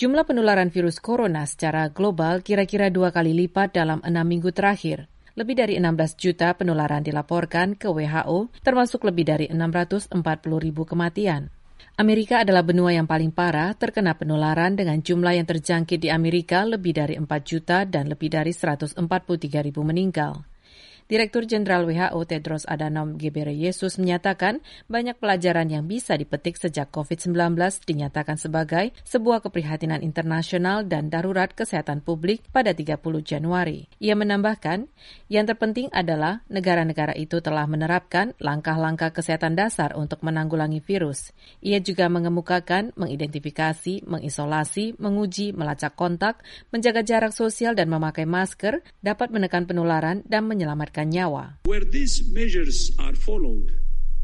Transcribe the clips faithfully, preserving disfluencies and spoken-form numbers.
Jumlah penularan virus corona secara global kira-kira dua kali lipat dalam enam minggu terakhir. Lebih dari enam belas juta penularan dilaporkan ke W H O, termasuk lebih dari enam ratus empat puluh ribu kematian. Amerika adalah benua yang paling parah terkena penularan dengan jumlah yang terjangkit di Amerika lebih dari empat juta dan lebih dari seratus empat puluh tiga ribu meninggal. Direktur Jenderal W H O Tedros Adhanom Ghebreyesus menyatakan banyak pelajaran yang bisa dipetik sejak covid sembilan belas dinyatakan sebagai sebuah keprihatinan internasional dan darurat kesehatan publik pada tiga puluh Januari. Ia menambahkan, yang terpenting adalah negara-negara itu telah menerapkan langkah-langkah kesehatan dasar untuk menanggulangi virus. Ia juga mengemukakan, mengidentifikasi, mengisolasi, menguji, melacak kontak, menjaga jarak sosial dan memakai masker dapat menekan penularan dan menyelamatkan nyawa. Where these measures are followed,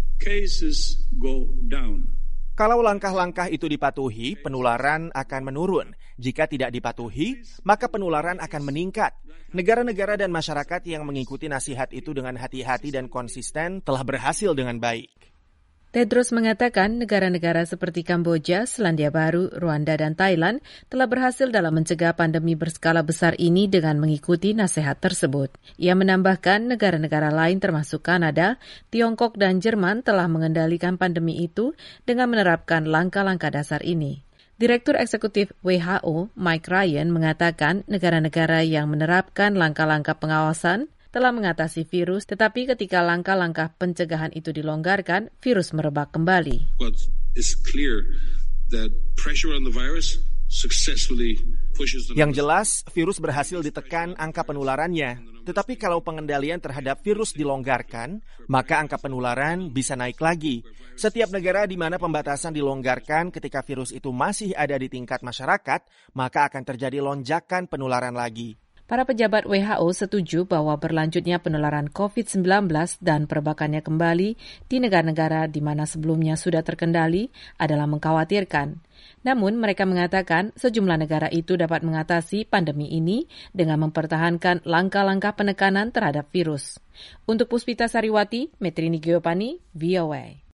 cases go down. Kalau langkah-langkah itu dipatuhi, penularan akan menurun. Jika tidak dipatuhi, maka penularan akan meningkat. Negara-negara dan masyarakat yang mengikuti nasihat itu dengan hati-hati dan konsisten telah berhasil dengan baik. Tedros mengatakan negara-negara seperti Kamboja, Selandia Baru, Rwanda, dan Thailand telah berhasil dalam mencegah pandemi berskala besar ini dengan mengikuti nasihat tersebut. Ia menambahkan negara-negara lain termasuk Kanada, Tiongkok, dan Jerman telah mengendalikan pandemi itu dengan menerapkan langkah-langkah dasar ini. Direktur Eksekutif W H O, Mike Ryan, mengatakan negara-negara yang menerapkan langkah-langkah pengawasan telah mengatasi virus, tetapi ketika langkah-langkah pencegahan itu dilonggarkan, virus merebak kembali. What is clear that pressure on the virus successfully pushes the Yang jelas, virus berhasil ditekan angka penularannya. Tetapi kalau pengendalian terhadap virus dilonggarkan, maka angka penularan bisa naik lagi. Setiap negara di mana pembatasan dilonggarkan ketika virus itu masih ada di tingkat masyarakat, maka akan terjadi lonjakan penularan lagi. Para pejabat W H O setuju bahwa berlanjutnya penularan covid sembilan belas dan perebakannya kembali di negara-negara di mana sebelumnya sudah terkendali adalah mengkhawatirkan. Namun mereka mengatakan sejumlah negara itu dapat mengatasi pandemi ini dengan mempertahankan langkah-langkah penekanan terhadap virus. Untuk Puspita Sariwati, Metrini Giopani, V O A.